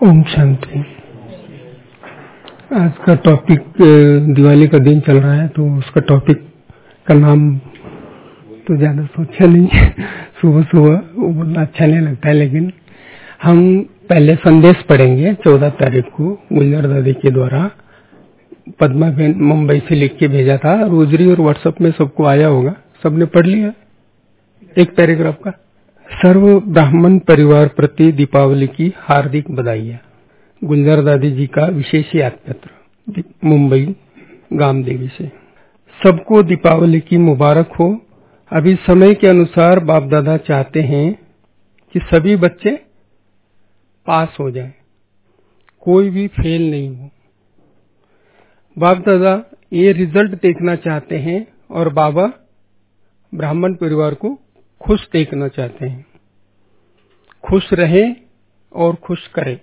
ओम शांति। आज का टॉपिक दिवाली का दिन चल रहा है, तो उसका टॉपिक का नाम तो ज्यादा सोचा नहीं है। सुबह सुबह वो बोलना अच्छा नहीं लगता है, लेकिन हम पहले संदेश पढ़ेंगे। 14 तारीख को गुलजार दादी के द्वारा पद्मा बहन मुंबई से लिख के भेजा था। रोजरी और व्हाट्सएप में सबको आया होगा, सबने पढ़ लिया एक पैराग्राफ का। सर्व ब्राह्मण परिवार प्रति दीपावली की हार्दिक बधाइयाँ। गुलजार दादी जी का विशेष याद पत्र मुंबई गाम देवी से। सबको दीपावली की मुबारक हो। अभी समय के अनुसार बाप दादा चाहते हैं कि सभी बच्चे पास हो जाएं, कोई भी फेल नहीं हो। बाप दादा ये रिजल्ट देखना चाहते हैं और बाबा ब्राह्मण परिवार को खुश देखना चाहते हैं। खुश रहे और खुश करे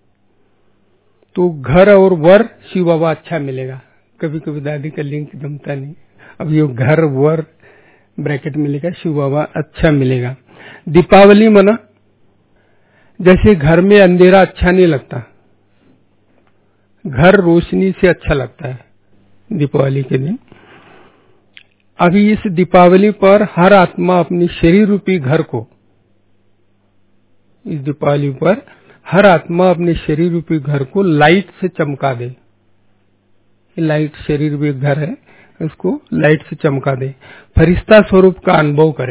तो घर और वर शिव बाबा अच्छा मिलेगा। कभी कभी दादी का लिंक जमता नहीं, अब ये घर वर ब्रैकेट में लिखा शिव बाबा अच्छा मिलेगा। दीपावली मना जैसे घर में अंधेरा अच्छा नहीं लगता, घर रोशनी से अच्छा लगता है दीपावली के दिन। अभी इस दीपावली पर हर आत्मा अपनी शरीर रूपी घर को, इस दीपावली पर हर आत्मा अपने शरीर रूपी घर को लाइट से चमका दे। लाइट शरीर भी घर है, उसको लाइट से चमका दे। फरिश्ता स्वरूप का अनुभव करे।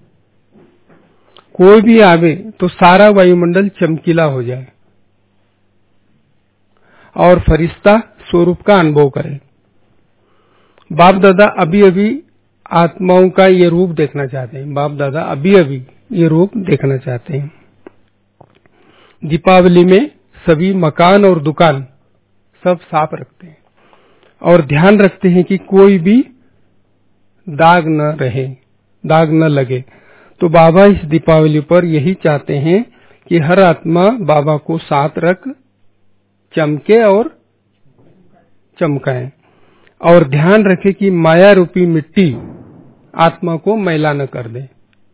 कोई भी आवे तो सारा वायुमंडल चमकीला हो जाए और फरिश्ता स्वरूप का अनुभव करे। बाप दादा अभी अभी आत्माओं का ये रूप देखना चाहते हैं। बाप दादा अभी अभी ये रूप देखना चाहते हैं। दीपावली में सभी मकान और दुकान सब साफ रखते हैं और ध्यान रखते हैं कि कोई भी दाग न रहे, दाग न लगे। तो बाबा इस दीपावली पर यही चाहते हैं कि हर आत्मा बाबा को साथ रख चमके और चमकाए, और ध्यान रखे कि माया रूपी मिट्टी आत्मा को मैला न कर दे।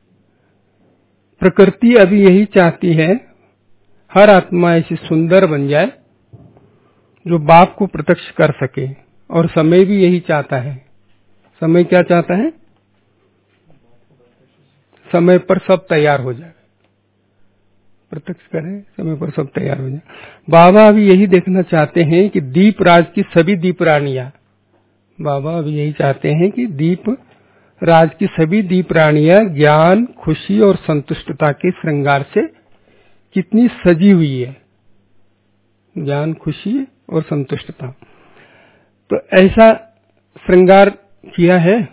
प्रकृति अभी यही चाहती है हर आत्मा ऐसी सुंदर बन जाए जो बाप को प्रत्यक्ष कर सके, और समय भी यही चाहता है। समय क्या चाहता है? समय पर सब तैयार हो जाए, प्रत्यक्ष करें, समय पर सब तैयार हो जाए। बाबा अभी यही देखना चाहते हैं कि दीप राज की सभी दीप रानियां, बाबा अभी यही चाहते हैं कि दीप राज की सभी दीप रानियां ज्ञान, खुशी और संतुष्टता के श्रृंगार से कितनी सजी हुई है। ज्ञान, खुशी और संतुष्टता, तो ऐसा श्रृंगार किया है।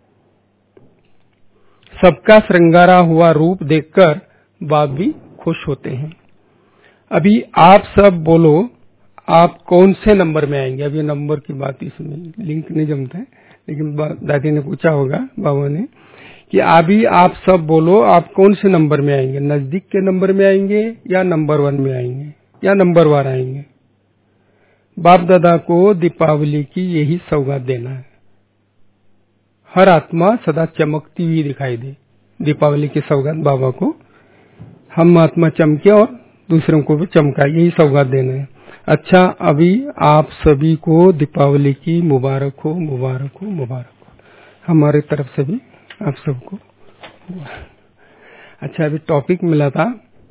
सबका श्रृंगारा हुआ रूप देखकर बाप भी खुश होते हैं। अभी आप सब बोलो, आप कौन से नंबर में आएंगे? अभी नंबर की बात इसमें लिंक नहीं जमता है, लेकिन दादी ने पूछा होगा बाबा ने कि अभी आप सब बोलो, आप कौन से नंबर में आएंगे? नजदीक के नंबर में आएंगे या नंबर 1 में आएंगे या नंबर 1 आएंगे? बाप दादा को दीपावली की यही सौगात देना है। हर आत्मा सदा चमकती हुई दिखाई दे। दीपावली की सौगात बाबा को, हम आत्मा चमके और दूसरों को भी चमकाए, यही सौगात देना है। अच्छा, अभी आप सभी को दीपावली की मुबारक हो, मुबारक हो, मुबारक हो। हमारे तरफ से भी आप सबको। अच्छा, अभी टॉपिक मिला था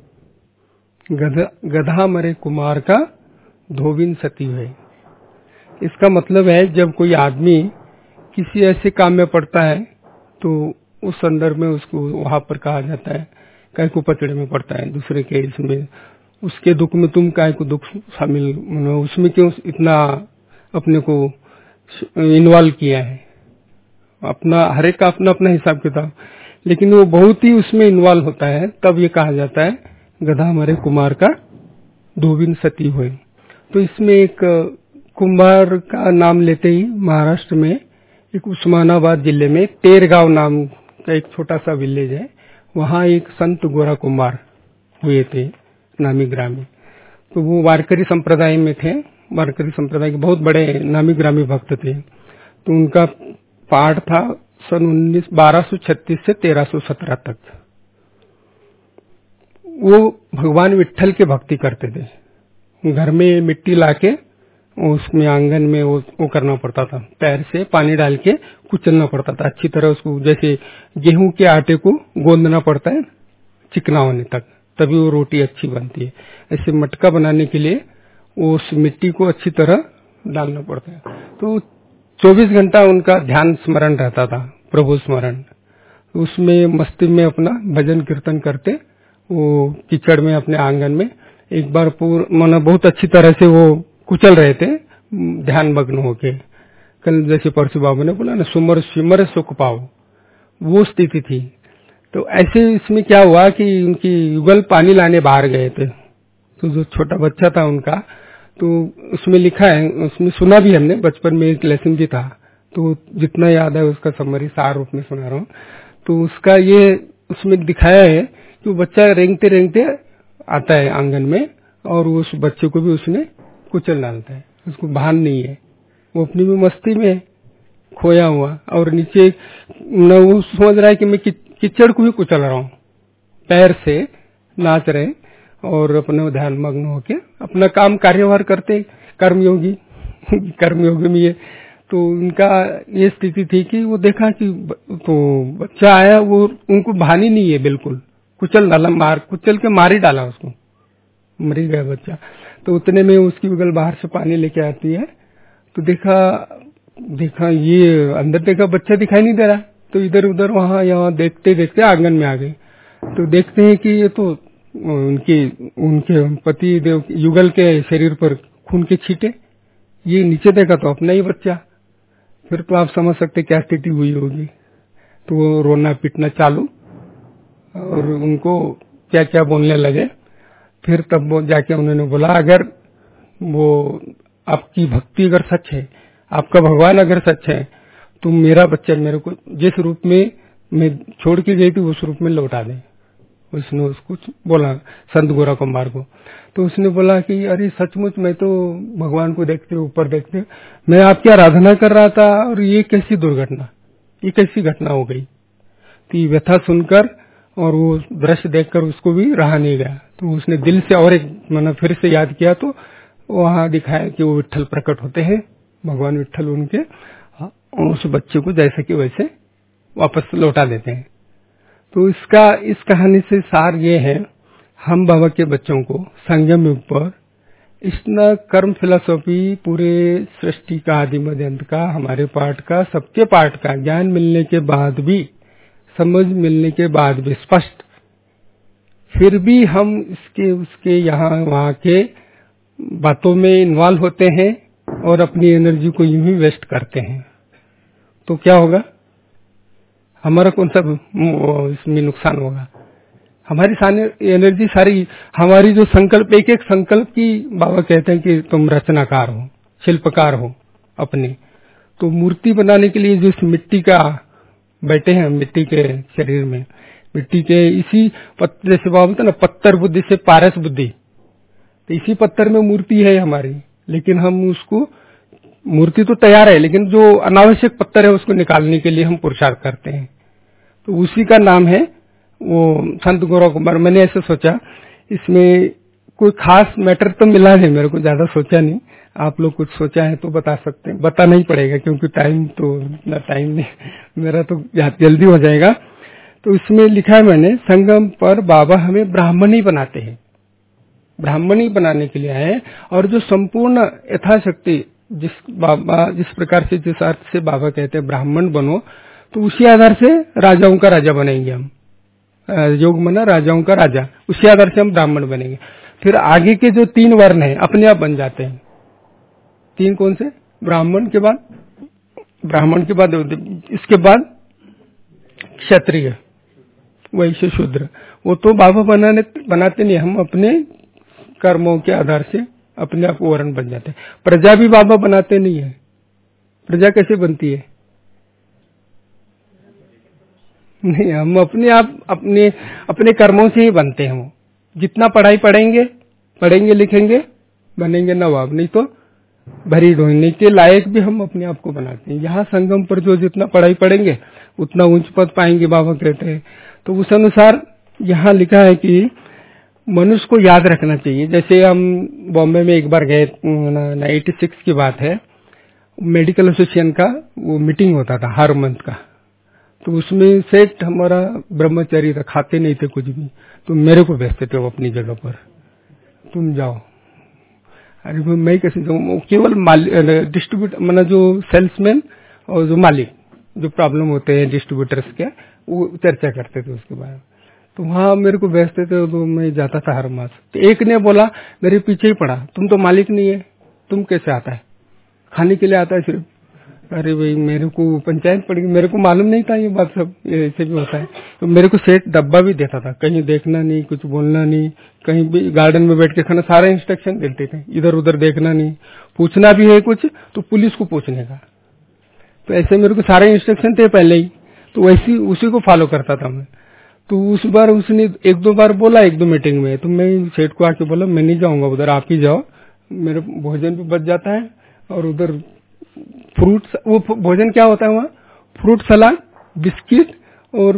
गधा मरे कुमार का धोबिन सती है। इसका मतलब है जब कोई आदमी किसी ऐसे काम में पड़ता है तो उस संदर्भ में उसको वहां पर कहा जाता है काय को पचड़े में पड़ता है दूसरे के इसमें, उसके दुख में तुम काय को दुख शामिल, उसमें क्यों इतना अपने को इन्वॉल्व किया है। अपना हर एक का अपना अपना हिसाब किताब, लेकिन वो बहुत ही उसमें इन्वॉल्व होता है, तब ये कहा जाता है गधा मरे कुमार का धोबिन सती हुए। तो इसमें एक कुंभार का नाम लेते ही महाराष्ट्र में एक उस्मानाबाद जिले में तेरगांव नाम का एक छोटा सा विलेज है, वहां एक संत गोरा कुंभार हुए थे नामी ग्रामी। तो वो वारकरी संप्रदाय में थे, वारकरी संप्रदाय के बहुत बड़े नामी ग्रामी भक्त थे। तो उनका पाठ था सन 1236 से 1317 तक। वो भगवान विट्ठल के भक्ति करते थे। घर में मिट्टी लाके उसमें आंगन में वो करना पड़ता था, पैर से पानी डाल के कुचलना पड़ता था अच्छी तरह उसको, जैसे गेहूं के आटे को गोंदना पड़ता है चिकना होने तक, तभी वो रोटी अच्छी बनती है। ऐसे मटका बनाने के लिए उस मिट्टी को अच्छी तरह डालना पड़ता है। तो 24 घंटा उनका ध्यान स्मरण रहता था, प्रभु स्मरण। उसमें मस्ती में अपना भजन कीर्तन करते वो कीचड़ में अपने आंगन में एक बार माना बहुत अच्छी तरह से वो कुचल रहे थे ध्यान मग्न होके। कल जैसे परशु बाबू ने बोला ना, सुमर सिमर सुख पाओ, वो स्थिति थी। तो ऐसे इसमें क्या हुआ कि उनकी युगल पानी लाने बाहर गए थे, तो जो छोटा बच्चा था उनका, तो उसमें लिखा है, उसमें सुना भी हमने, बचपन में एक लेसन भी था, तो जितना याद है उसका समरी सार रूप में सुना रहा हूँ। तो उसका ये उसमें दिखाया है कि वो बच्चा रेंगते रेंगते आता है आंगन में और उस बच्चे को भी उसने कुचल डालता है, उसको भान नहीं है, वो अपनी में मस्ती में खोया हुआ, और नीचे न वो समझ रहा है कि मैं कीचड़ को भी कुचल रहा हूँ, पैर से नाच रहे और अपने ध्यान मग्न होके अपना काम कार्यभार करते कर्मयोगी कर्मयोगी में ये। तो उनका ये स्थिति थी कि वो देखा कि तो बच्चा आया, वो उनको भानी नहीं है, बिल्कुल कुचल डाला, कुचल के मार ही डाला उसको, मरी गया बच्चा। तो उतने में उसकी बगल बाहर से पानी लेके आती है, तो देखा ये अंदर देखा बच्चा दिखाई नहीं दे रहा, तो इधर उधर वहां यहाँ देखते देखते आंगन में आ गए। तो देखते हैं कि ये तो उनके पति देव युगल के शरीर पर खून के छींटे, ये नीचे देखा तो अपना ही बच्चा। फिर तो आप समझ सकते क्या स्थिति हुई होगी। तो वो रोना पीटना चालू और उनको क्या क्या बोलने लगे। फिर तब वो जाके उन्होंने बोला, अगर वो आपकी भक्ति अगर सच है, आपका भगवान अगर सच है, तो मेरा बच्चा मेरे को जिस रूप में मैं छोड़ के गई थी उस रूप में लौटा दे। उसने उसको बोला संत गोरा कुमार को। तो उसने बोला कि अरे सचमुच मैं तो भगवान को देखते ऊपर देखते मैं आपकी आराधना कर रहा था, और ये कैसी दुर्घटना, ये कैसी घटना हो गई। तो ये व्यथा सुनकर और वो दृश्य देखकर उसको भी रहा नहीं गया। तो उसने दिल से और एक मैंने फिर से याद किया, तो वहां दिखाया कि वो विट्ठल प्रकट होते हैं, भगवान विट्ठल उनके उस बच्चे को जैसे कि वैसे वापस लौटा देते हैं। तो इस कहानी से सार ये है, हम बाबा के बच्चों को संगम युग पर इतना कर्म फिलॉसफी पूरे सृष्टि का आदि मध्य अंत का, हमारे पाठ का, सबके पाठ का ज्ञान मिलने के बाद भी, समझ मिलने के बाद भी स्पष्ट, फिर भी हम इसके उसके यहाँ वहाँ के बातों में इन्वॉल्व होते हैं और अपनी एनर्जी को यूं ही वेस्ट करते हैं। तो क्या होगा, हमारा कौन सा इसमें नुकसान होगा। हमारी सारी एनर्जी, सारी हमारी जो संकल्प, एक एक संकल्प की बाबा कहते हैं कि तुम रचनाकार हो, शिल्पकार हो अपने। तो मूर्ति बनाने के लिए जो इस मिट्टी का बैठे हैं, मिट्टी के शरीर में, मिट्टी के इसी पत्थर, जैसे बाबा बोलते ना पत्थर बुद्धि से पारस बुद्धि, तो इसी पत्थर में मूर्ति है हमारी, लेकिन हम उसको, मूर्ति तो तैयार है लेकिन जो अनावश्यक पत्थर है उसको निकालने के लिए हम पुरुषार्थ करते हैं। तो उसी का नाम है वो संत गौरव कुमार। मैंने ऐसे सोचा, इसमें कोई खास मैटर तो मिला है मेरे को, ज्यादा सोचा नहीं। आप लोग कुछ सोचा है तो बता सकते हैं, बता नहीं पड़ेगा क्योंकि टाइम तो इतना टाइम नहीं, मेरा तो जल्दी हो जाएगा। तो इसमें लिखा है मैंने, संगम पर बाबा हमें ब्राह्मण ही बनाते हैं, ब्राह्मण ही बनाने के लिए आए, और जो संपूर्ण यथाशक्ति जिस प्रकार से, जिस अर्थ से बाबा कहते हैं ब्राह्मण बनो, तो उसी आधार से राजाओं का राजा बनेंगे हम। योग मना राजाओं का राजा, उसी आधार से हम ब्राह्मण बनेंगे। फिर आगे के जो 3 वर्ण हैं अपने आप बन जाते हैं। 3 कौन से? ब्राह्मण के बाद इसके बाद क्षत्रिय, वैश्य, शूद्र। वो तो बाबा बनाते नहीं, हम अपने कर्मों के आधार से अपने आप वर्ण बन जाते हैं। प्रजा भी बाबा बनाते नहीं है। प्रजा कैसे बनती है? नहीं, हम अपने आप अपने कर्मों से ही बनते हैं। वो जितना पढ़ाई पढ़ेंगे लिखेंगे, बनेंगे नवाब, नहीं तो भरी ढोने के लायक भी हम अपने आप को बनाते हैं। यहाँ संगम पर जो जितना पढ़ाई पढ़ेंगे उतना उच्च पद पाएंगे, बाबा कहते हैं। तो उस अनुसार यहाँ लिखा है कि मनुष्य को याद रखना चाहिए। जैसे हम बॉम्बे में एक बार गए, 86 की बात है, मेडिकल एसोसिएशन का वो मीटिंग होता था हर मंथ का। तो उसमें सेठ हमारा ब्रह्मचारी था, खाते नहीं थे कुछ भी, तो मेरे को भेजते थे वो अपनी जगह पर, तुम जाओ। अरे मैं कैसे जाऊँ, केवल डिस्ट्रीब्यूटर मतलब जो सेल्समैन और जो मालिक जो प्रॉब्लम होते हैं डिस्ट्रीब्यूटर्स के, वो चर्चा करते थे उसके बारे में। तो वहाँ मेरे को भेजते थे, तो मैं जाता था हर मास। तो एक ने बोला, मेरे पीछे ही पड़ा, तुम तो मालिक नहीं है, तुम कैसे आता है, खाने के लिए आता है सिर्फ। अरे भाई मेरे को पंचायत पड़ गई, मेरे को मालूम नहीं था ये बात, सब ऐसे भी होता है। तो मेरे को सेठ डब्बा भी देता था, कहीं देखना नहीं, कुछ बोलना नहीं, कहीं भी गार्डन में बैठ के खाना, सारे इंस्ट्रक्शन देते थे, इधर उधर देखना नहीं, पूछना भी है कुछ तो पुलिस को पूछने का। तो ऐसे मेरे को सारे इंस्ट्रक्शन थे पहले ही, तो वैसी उसी को फॉलो करता था मैं। तो उस बार उसने एक दो बार बोला, एक दो मीटिंग में, तो मैं सेठ को आके बोला मैं नहीं जाऊंगा उधर, आप ही जाओ, मेरे भोजन भी बच जाता है, और उधर फ्रूट, वो भोजन क्या होता है वहाँ, फ्रूट सलाद, बिस्किट और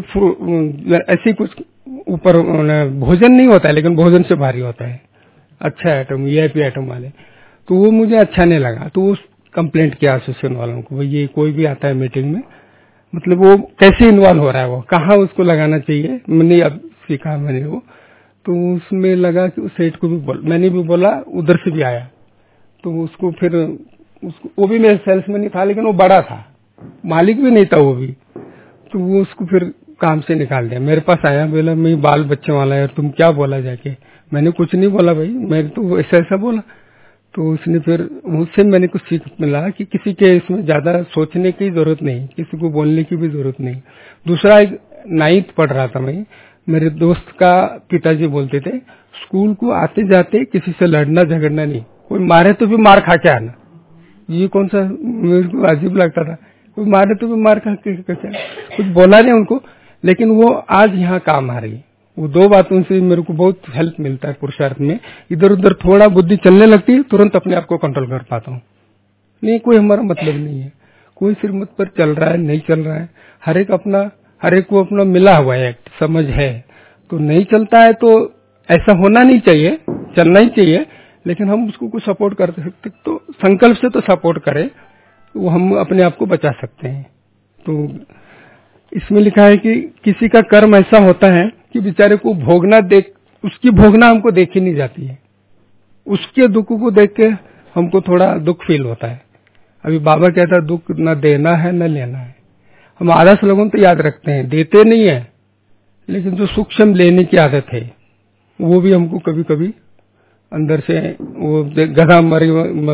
ऐसे कुछ ऊपर भोजन नहीं होता है, लेकिन भोजन से भारी होता है, अच्छा आइटम, वीआईपी आइटम वाले। तो वो मुझे अच्छा नहीं लगा, तो वो कंप्लेंट किया एसोसिएशन वालों को, भाई ये कोई भी आता है मीटिंग में, मतलब वो कैसे इन्वॉल्व हो रहा है, वो कहाँ उसको लगाना चाहिए। मैंने अब सीखा मैंने वो, तो उसमें लगा कि उस सेठ को भी मैंने भी बोला, उधर से भी आया, तो उसको फिर उसको, वो भी मेरे सेल्समैन ही था, लेकिन वो बड़ा था, मालिक भी नहीं था वो भी, तो वो उसको फिर काम से निकाल दिया। मेरे पास आया, बोला मैं बाल बच्चे वाला है, तुम क्या बोला जाके। मैंने कुछ नहीं बोला भाई, मैं तो ऐसा ऐसा बोला। तो उसने फिर मुझसे मैंने कुछ सीख मिला कि किसी के इसमें ज्यादा सोचने की जरूरत नहीं, किसी को बोलने की भी जरूरत नहीं। दूसरा, एक 9th पढ़ रहा था मैं, मेरे दोस्त का पिताजी बोलते थे, स्कूल को आते जाते किसी से लड़ना झगड़ना नहीं, कोई मारे तो भी मार खा के आना। ये कौन सा, मेरे को अजीब लगता था, कोई मारे तो भी मार खा के कैसे, कुछ बोला नहीं उनको, लेकिन वो आज यहाँ काम आ रही है। वो 2 बातों से मेरे को बहुत हेल्प मिलता है पुरुषार्थ में। इधर उधर थोड़ा बुद्धि चलने लगती है, तुरंत अपने आप को कंट्रोल कर पाता हूँ। नहीं, कोई हमारा मतलब नहीं है, कोई सिर मत पर चल रहा है नहीं चल रहा है, हर एक को अपना मिला हुआ है, समझ है, तो नहीं चलता है तो ऐसा होना नहीं चाहिए, चलना ही चाहिए, लेकिन हम उसको कुछ सपोर्ट कर सकते, तो संकल्प से तो सपोर्ट करें, वो हम अपने आप को बचा सकते हैं। तो इसमें लिखा है कि किसी का कर्म ऐसा होता है कि बेचारे को उसकी भोगना हमको देखी नहीं जाती है, उसके दुख को देख के हमको थोड़ा दुख फील होता है। अभी बाबा कहता है दुख न देना है न लेना है। हम आधा स्लोगन तो याद रखते हैं, देते नहीं है, लेकिन जो सूक्ष्म लेने की आदत है वो भी हमको कभी कभी अंदर से, वो गधा मरी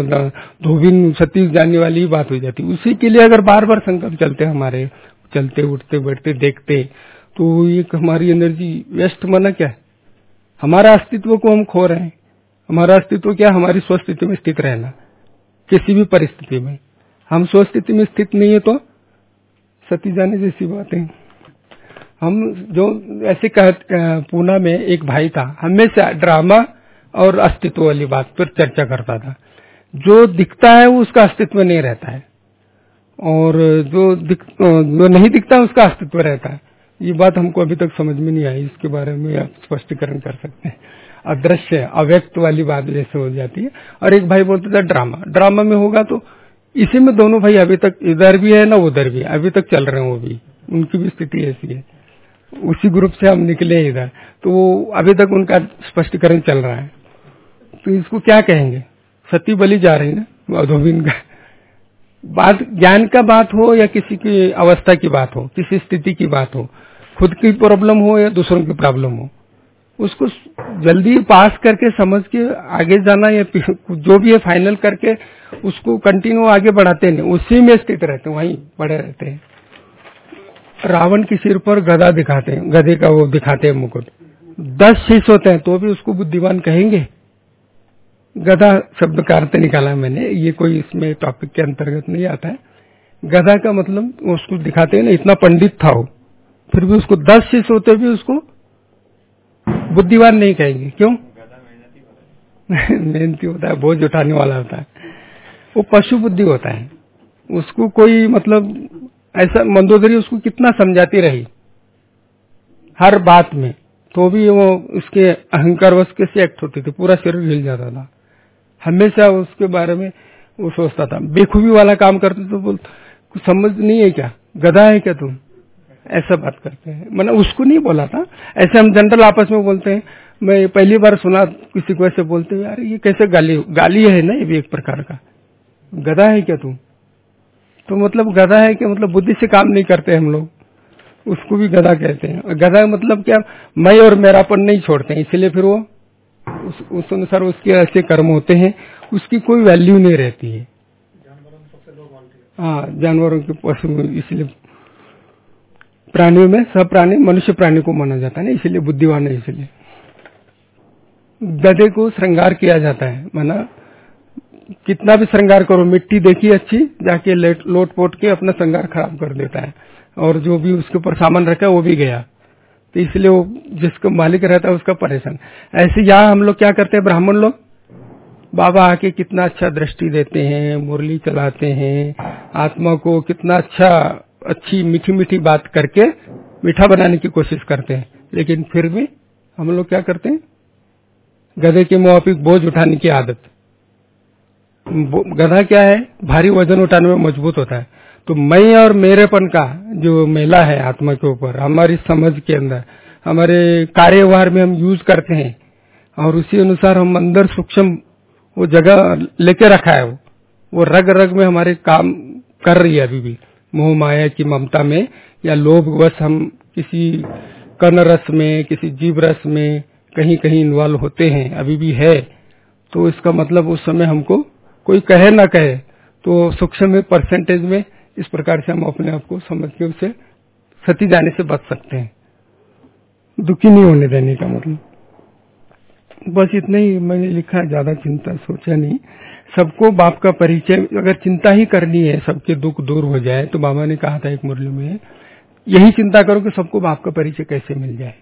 धोबिन सतीश जाने वाली बात हो जाती। उसी के लिए अगर बार बार संकल्प चलते हमारे, चलते उठते बैठते देखते, तो ये हमारी एनर्जी वेस्ट माना क्या है, हमारा अस्तित्व को हम खो रहे हैं। हमारा अस्तित्व क्या, हमारी स्वस्थिति में स्थित रहना, किसी भी परिस्थिति में। हम स्वस्थिति में स्थित नहीं है तो सती जाने जैसी बात है। हम जो ऐसे पूना में एक भाई था, हमेशा ड्रामा और अस्तित्व वाली बात पर चर्चा करता था। जो दिखता है वो उसका अस्तित्व नहीं रहता है, और जो नहीं दिखता है उसका अस्तित्व रहता है। ये बात हमको अभी तक समझ में नहीं आई, इसके बारे में आप स्पष्टीकरण कर सकते हैं। अदृश्य अव्यक्त वाली बात जैसे हो जाती है। और एक भाई बोलता था ड्रामा में होगा, तो इसी में दोनों भाई अभी तक इधर भी है ना उधर भी, अभी तक चल रहे हैं, वो भी उनकी भी स्थिति ऐसी है। उसी ग्रुप से हम निकले इधर, तो अभी तक उनका स्पष्टीकरण चल रहा है। तो इसको क्या कहेंगे, सती बलि जा रही है ना धोबिन का। बात ज्ञान का बात हो या किसी की अवस्था की बात हो, किसी स्थिति की बात हो, खुद की प्रॉब्लम हो या दूसरों की प्रॉब्लम हो, उसको जल्दी पास करके समझ के आगे जाना, या जो भी है फाइनल करके उसको कंटिन्यू आगे बढ़ाते नहीं, उसी में स्थित रहते हैं, वहीं पड़े रहते हैं। रावण के सिर पर गदा दिखाते हैं, गधे का वो दिखाते हैं मुकुट, 10 शीश होते हैं तो भी उसको बुद्धिमान कहेंगे। गधा शब्द का अर्थ निकाला मैंने, ये कोई इसमें टॉपिक के अंतर्गत नहीं आता है। गधा का मतलब उसको दिखाते हैं ना, इतना पंडित था वो, फिर भी उसको 10 शीश होते भी उसको बुद्धिमान नहीं कहेंगे। क्यों? मेहनती होता है, बोझ उठाने वाला होता है, वो पशु बुद्धि होता है। उसको कोई मतलब ऐसा, मंदोदरी उसको कितना समझाती रही हर बात में तो भी वो उसके अहंकार वश कैसे एक्ट होते थे, पूरा शरीर हिल जाता था। हमेशा उसके बारे में वो सोचता था। बेखूबी वाला काम करते तो बोल कुछ समझ नहीं है क्या, गधा है क्या तुम, ऐसा बात करते हैं। मैंने उसको नहीं बोला था, ऐसे हम जनरल आपस में बोलते हैं। मैं पहली बार सुना किसी को ऐसे बोलते हुए, यार ये कैसे गाली है ना, ये भी एक प्रकार का, गधा है क्या तुम। तो मतलब गधा है कि मतलब बुद्धि से काम नहीं करते हम लोग, उसको भी गधा कहते हैं। गधा मतलब क्या, मैं और मेरापन नहीं छोड़ते हैं, इसलिए फिर वो उस अनुसार उसके ऐसे कर्म होते हैं, उसकी कोई वैल्यू नहीं रहती है। हाँ, जानवरों के पशु, इसलिए प्राणियों में सब प्राणी मनुष्य प्राणी को माना जाता है ना, इसलिए बुद्धिवान है। इसलिए गधे को श्रृंगार किया जाता है, माना कितना भी श्रृंगार करो, मिट्टी देखी अच्छी जाके लोट पोट के अपना श्रृंगार खराब कर देता है, और जो भी उसके ऊपर सामान रखा है वो भी गया। तो इसलिए वो जिसको मालिक रहता है उसका परेशान। ऐसे यहाँ हम लोग क्या करते हैं, ब्राह्मण लोग, बाबा आके कितना अच्छा दृष्टि देते हैं, मुरली चलाते हैं, आत्मा को कितना अच्छी मीठी मीठी बात करके मीठा बनाने की कोशिश करते हैं। लेकिन फिर भी हम लोग क्या करते हैं, गधे के मुआफिक बोझ उठाने की आदत। गधा क्या है, भारी वजन उठाने में मजबूत होता है। तो मैं और मेरेपन का जो मेला है आत्मा के ऊपर, हमारी समझ के अंदर, हमारे कार्यव्यवहार में हम यूज करते हैं, और उसी अनुसार हम अंदर सूक्ष्म वो जगह लेके रखा है, वो रग रग में हमारे काम कर रही है अभी भी। मोह माया की ममता में या लोभ वश हम किसी कर्ण रस में, किसी जीव रस में कहीं कहीं इन्वॉल्व होते हैं, अभी भी है। तो इसका मतलब उस समय हमको कोई कहे ना कहे तो सूक्ष्म में परसेंटेज में इस प्रकार से हम अपने आप को समझ के उसे सती जाने से बच सकते हैं, दुखी नहीं होने देने का मतलब। बस इतना ही मैंने लिखा, ज्यादा चिंता सोचा नहीं। सबको बाप का परिचय, अगर चिंता ही करनी है सबके दुख दूर हो जाए, तो बाबा ने कहा था एक मुरली में, यही चिंता करो कि सबको बाप का परिचय कैसे मिल जाए,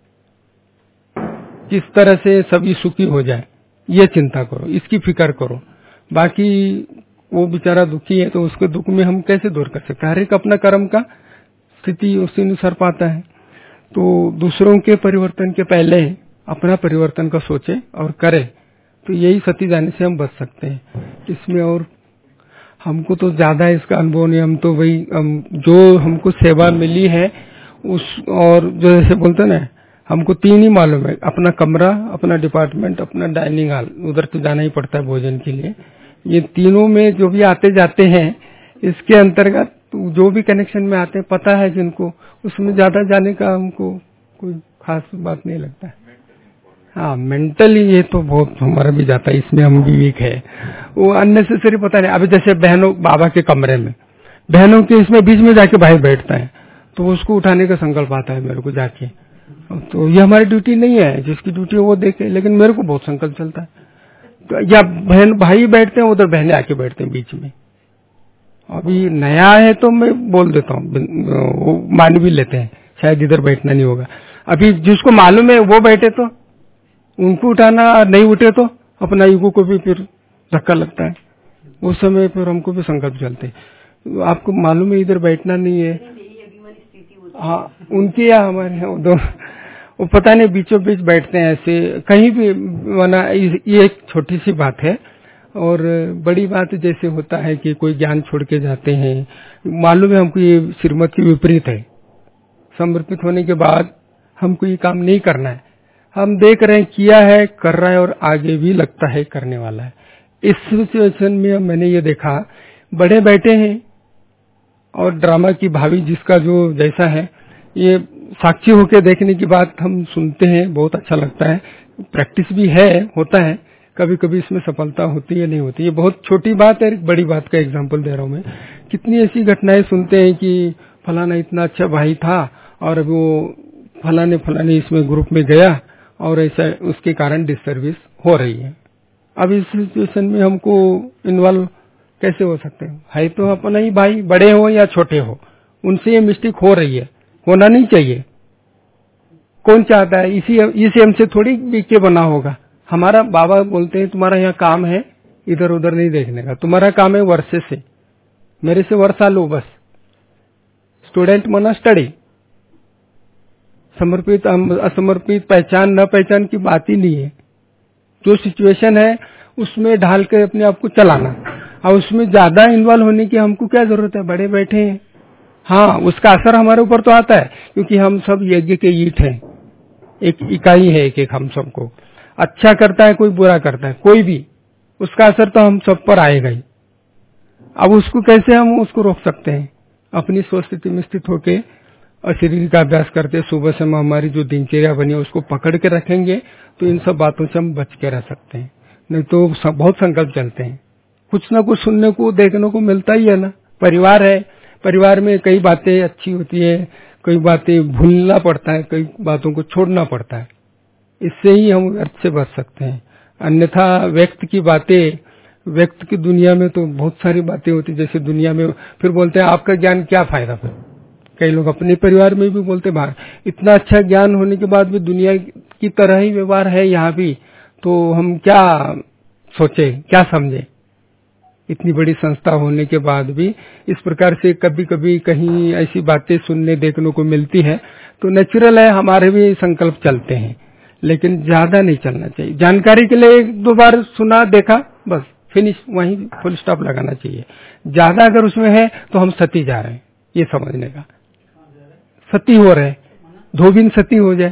किस तरह से सभी सुखी हो जाए, ये चिंता करो, इसकी फिक्र करो। बाकी वो बेचारा दुखी है तो उसके दुख में हम कैसे दूर कर सकते हैं, हर एक अपना कर्म का स्थिति उसी अनुसार पाता है। तो दूसरों के परिवर्तन के पहले अपना परिवर्तन का सोचे और करे, तो यही सती जाने से हम बच सकते हैं। इसमें और हमको तो ज्यादा इसका अनुभव नहीं, हम तो वही जो हमको सेवा मिली है उस, और जो जैसे बोलते ना, हमको 3 ही मालूम है, अपना कमरा, अपना डिपार्टमेंट, अपना डाइनिंग हॉल, उधर तो जाना ही पड़ता है भोजन के लिए। ये तीनों में जो भी आते जाते हैं, इसके अंतर्गत जो भी कनेक्शन में आते हैं, पता है जिनको, उसमें ज्यादा जाने का हमको कोई खास बात नहीं लगता है। हाँ, मेंटली ये तो बहुत हमारा भी जाता है, इसमें हम भी वीक है, वो अननेसेसरी पता नहीं। अभी जैसे बहनों बाबा के कमरे में, बहनों के इसमें बीच में जाके भाई बैठता है, तो उसको उठाने का संकल्प आता है मेरे को जाके। तो ये हमारी ड्यूटी नहीं है, जिसकी ड्यूटी है वो देखे, लेकिन मेरे को बहुत संकल्प चलता है। तो या बहन भाई बैठते हैं उधर, बहनें आके बैठते हैं बीच में। अभी नया है तो मैं बोल देता हूँ, वो मान भी लेते हैं शायद इधर बैठना नहीं होगा। अभी जिसको मालूम है वो बैठे तो उनको उठाना, नहीं उठे तो अपना ईगो को भी फिर धक्का लगता है। उस समय फिर हमको भी संकल्प चलते हैं, आपको मालूम है इधर बैठना नहीं है। हाँ, उनके या हमारे यहाँ दोनों, वो पता नहीं बीचों बीच बैठते हैं ऐसे कहीं भी। वरना ये एक छोटी सी बात है, और बड़ी बात जैसे होता है कि कोई ज्ञान छोड़ के जाते हैं, मालूम है हमको ये श्रीमत के विपरीत है, समर्पित होने के बाद हमको ये काम नहीं करना है, हम देख रहे हैं किया है, कर रहा है, और आगे भी लगता है करने वाला है। इस सिचुएशन में मैंने ये देखा, बड़े बैठे हैं और ड्रामा की भावी जिसका जो जैसा है, ये साक्षी होके देखने की बात हम सुनते हैं, बहुत अच्छा लगता है। प्रैक्टिस भी है, होता है, कभी कभी इसमें सफलता होती है नहीं होती। ये बहुत छोटी बात है, बड़ी बात का एग्जांपल दे रहा हूं मैं। कितनी ऐसी घटनाएं सुनते हैं कि फलाना इतना अच्छा भाई था और वो फलाने इसमें ग्रुप में गया और ऐसा उसके कारण डिससर्विस हो रही है। अब इस सिचुएशन में हमको इन्वॉल्व कैसे हो सकते हैं? है तो अपना ही भाई, बड़े हो या छोटे हो, उनसे ये मिस्टेक हो रही है, होना नहीं चाहिए। कौन चाहता है इसी हमसे थोड़ी बीके बना होगा। हमारा बाबा बोलते हैं तुम्हारा यहाँ काम है इधर उधर नहीं देखने का, तुम्हारा काम है वर्षे से, मेरे से वर्षा लो बस। स्टूडेंट मना स्टडी, समर्पित असमर्पित, पहचान न पहचान की बात ही नहीं है। जो सिचुएशन है उसमें ढाल के अपने आप को चलाना, और उसमें ज्यादा इन्वॉल्व होने की हमको क्या जरूरत है, बड़े बैठे हैं। हाँ, उसका असर हमारे ऊपर तो आता है, क्योंकि हम सब यज्ञ के ईंट हैं, एक इकाई है एक एक हम सबको। अच्छा करता है कोई, बुरा करता है कोई भी, उसका असर तो हम सब पर आएगा ही। अब उसको कैसे हम उसको रोक सकते हैं? अपनी स्व स्थिति में स्थित होके और शरीर का अभ्यास करते, सुबह से हमारी जो दिनचर्या बनी है उसको पकड़ के रखेंगे तो इन सब बातों से हम बच के रह सकते हैं। नहीं तो बहुत संकल्प चलते हैं, कुछ ना कुछ सुनने को देखने को मिलता ही है ना। परिवार है, परिवार में कई बातें अच्छी होती है, कई बातें भूलना पड़ता है, कई बातों को छोड़ना पड़ता है। इससे ही हम अर्थ से बच सकते हैं। अन्यथा व्यक्त की बातें, व्यक्त की दुनिया में तो बहुत सारी बातें होती, जैसे दुनिया में फिर बोलते हैं आपका ज्ञान क्या फायदा। फिर कई लोग अपने परिवार में भी बोलते हैं, इतना अच्छा ज्ञान होने के बाद भी दुनिया की तरह ही व्यवहार है यहाँ भी, तो हम क्या सोचे, क्या समझे। इतनी बड़ी संस्था होने के बाद भी इस प्रकार से कभी कभी कहीं ऐसी बातें सुनने देखने को मिलती है, तो नेचुरल है हमारे भी संकल्प चलते हैं, लेकिन ज्यादा नहीं चलना चाहिए। जानकारी के लिए एक दो बार सुना देखा, बस फिनिश, वहीं फुल स्टॉप लगाना चाहिए। ज्यादा अगर उसमें है तो हम सती जा रहे हैं, ये समझने का। सती हो रहे, धोबिन सती हो जाए।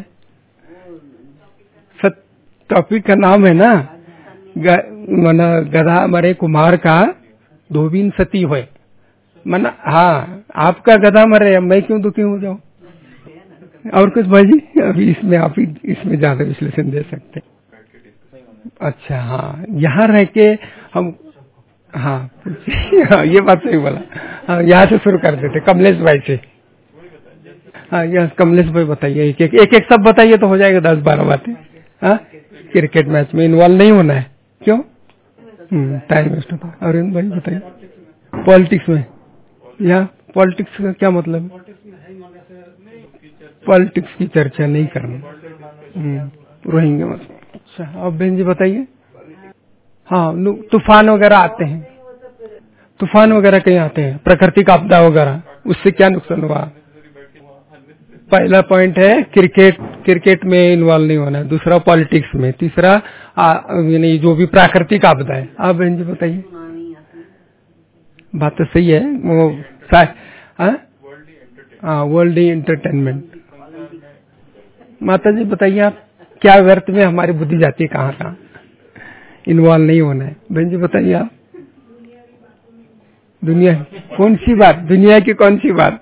टॉपिक का नाम है ना, मना गधा मरे कुमार का धोबिन सती हुए, मना हाँ, आपका गधा मरे, मैं क्यों दुखी हो जाऊं। और कुछ भाई अभी इसमें आप इसमें ज्यादा विश्लेषण दे सकते हैं। अच्छा, हाँ, यहाँ रह के हम, हाँ ये बात सही बोला। हाँ, यहाँ से शुरू कर देते, कमलेश भाई से। हाँ, यह कमलेश भाई बताइए, एक एक सब बताइए तो हो जाएगा 10-12 बातें। हाँ, क्रिकेट मैच में इन्वॉल्व नहीं होना है, क्यों? टाइम वेस्ट होता है। अरविंद भाई बताइए, पॉलिटिक्स में, या पॉलिटिक्स का क्या मतलब है? पॉलिटिक्स की चर्चा नहीं करना, रोहिंगे मतलब। अच्छा, अब बहन जी बताइए। हाँ, तूफान वगैरह आते हैं, तूफान वगैरह कहीं आते हैं, प्राकृतिक आपदा वगैरह, उससे क्या नुकसान हुआ? पहला पॉइंट है क्रिकेट में इन्वॉल्व नहीं होना है, दूसरा पॉलिटिक्स में, तीसरा यानी जो भी प्राकृतिक आपदा है। आप बहन जी बताइए। बात तो सही है, वो वर्ल्ड एंटरटेनमेंट। माता जी बताइए, आप क्या व्यर्थ में हमारी बुद्धि जाती है, कहाँ कहाँ इन्वॉल्व नहीं होना है। बहन जी बताइए आप। दुनिया कौन सी बात, दुनिया की कौन सी बात?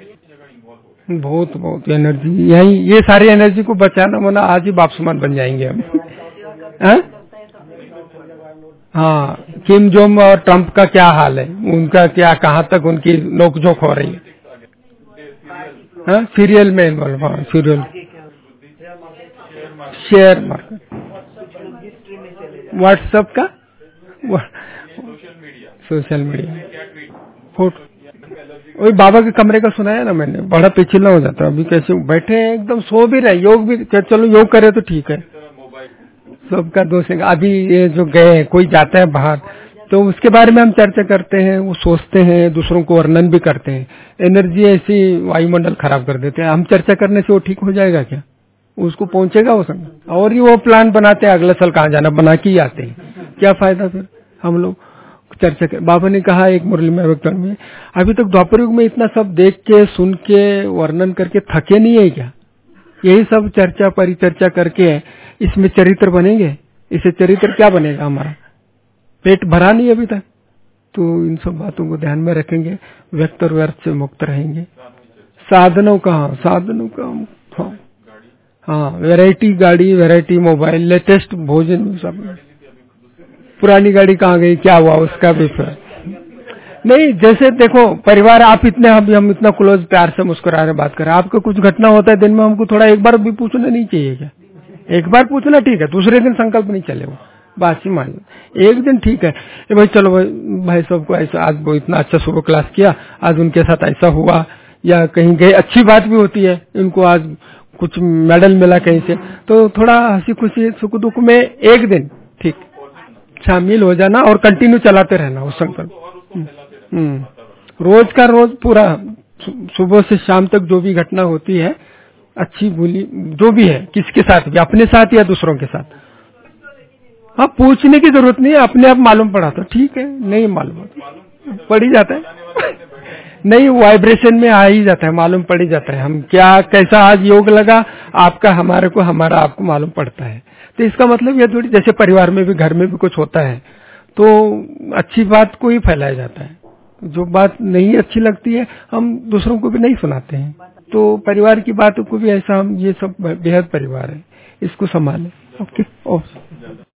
बहुत एनर्जी, यही ये सारी एनर्जी को बचाना मना, आज ही बापसमान बन जाएंगे हम। हाँ, किम जोंग और ट्रंप का क्या हाल है, उनका क्या, कहाँ तक उनकी नोकझोंक हो रही है। हाँ, सीरियल में इन्वॉल्व, हाँ सीरियल, शेयर मार्केट, व्हाट्सएप का, सोशल मीडिया, फोटो। वही बाबा के कमरे का सुनाया ना मैंने, बड़ा पिछला हो जाता है। अभी कैसे बैठे हैं, एकदम सो भी रहे, योग भी, चलो योग करे तो ठीक है, सबका दोष है। अभी ये जो गए, कोई जाता है बाहर तो उसके बारे में हम चर्चा करते हैं, वो सोचते हैं, दूसरों को वर्णन भी करते हैं, एनर्जी ऐसी वायुमंडल खराब कर देते हैं। हम चर्चा करने से वो ठीक हो जाएगा क्या? उसको पहुंचेगा वो संग, और ही वो प्लान बनाते हैं अगले साल कहाँ जाना, बना के ही आते हैं। क्या फायदा फिर हम लोग चर्चा कर। बाबा ने कहा एक मुरली में वक्तव्य में, अभी तक द्वापर युग में इतना सब देख के, सुन के, वर्णन करके थके नहीं है क्या? यही सब चर्चा परिचर्चा करके इसमें चरित्र बनेंगे, इससे चरित्र क्या बनेगा? हमारा पेट भरा नहीं अभी तक। तो इन सब बातों को ध्यान में रखेंगे, व्यक्त और व्यर्थ से मुक्त रहेंगे। साधनों का, हाँ, वैरायटी गाड़ी, वैरायटी मोबाइल, लेटेस्ट भोजन, सब। पुरानी गाड़ी कहाँ गई, क्या हुआ उसका भी फिर नहीं। जैसे देखो परिवार, आप इतने, हम इतना क्लोज, प्यार से मुस्कुरा रहे, बात कर रहे, आपका कुछ घटना होता है दिन में, हमको थोड़ा एक बार भी पूछना नहीं चाहिए क्या? एक बार पूछना ठीक है, दूसरे दिन संकल्प नहीं चले, वो बात ही मान लो। एक दिन ठीक है, भाई चलो भाई सबको ऐसा, आज वो इतना अच्छा सुबह क्लास किया, आज उनके साथ ऐसा हुआ, या कहीं गए, अच्छी बात भी होती है, इनको आज कुछ मेडल मिला कहीं से, तो थोड़ा हंसी खुशी सुख दुख में एक दिन ठीक शामिल हो जाना और कंटिन्यू चलाते रहना उस संकल्प। रोज का रोज पूरा सुबह से शाम तक जो भी घटना होती है अच्छी बोली जो भी है, किसके साथ भी, अपने साथ या दूसरों के साथ। हाँ, पूछने की जरूरत नहीं है, अपने आप मालूम पड़ा तो ठीक है, नहीं मालूम पड़ ही जाता है नहीं, वाइब्रेशन में आ ही जाता है, मालूम पड़ ही जाता है। हम क्या कैसा आज योग लगा आपका हमारे को, हमारा आपको मालूम पड़ता है। तो इसका मतलब ये थोड़ी, जैसे परिवार में भी, घर में भी कुछ होता है तो अच्छी बात को ही फैलाया जाता है, जो बात नहीं अच्छी लगती है हम दूसरों को भी नहीं सुनाते हैं। तो परिवार की बातों को भी ऐसा, हम ये सब बेहद परिवार है, इसको संभालें। ओके।